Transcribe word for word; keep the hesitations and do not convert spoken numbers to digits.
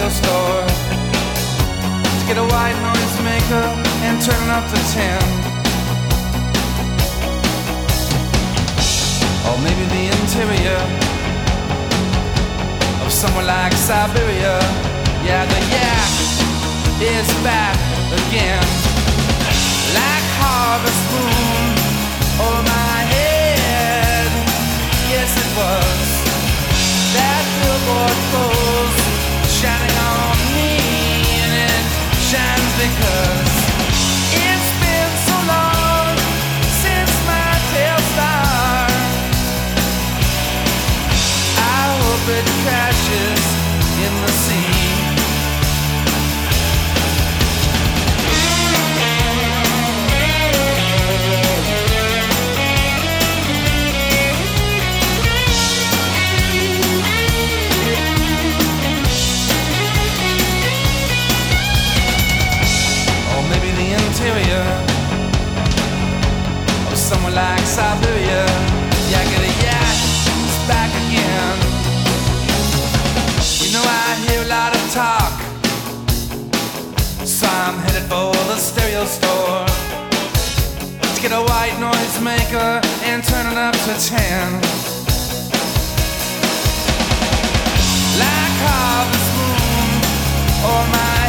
stereo store to get a white noise maker and turn it up to ten. Or maybe the interior of somewhere like Siberia. Yeah, the yak is back again, like harvest moon over my head. Yes, it was that billboard pose shining on me, and it shines because it's been so long since my tail star. I hope it crashes in the sea. Interior of somewhere like Siberia. Yeah, get a yak, it's back again. You know I hear a lot of talk, so I'm headed for the stereo store to get a white noise maker and turn it up to ten. Like harvest moon or my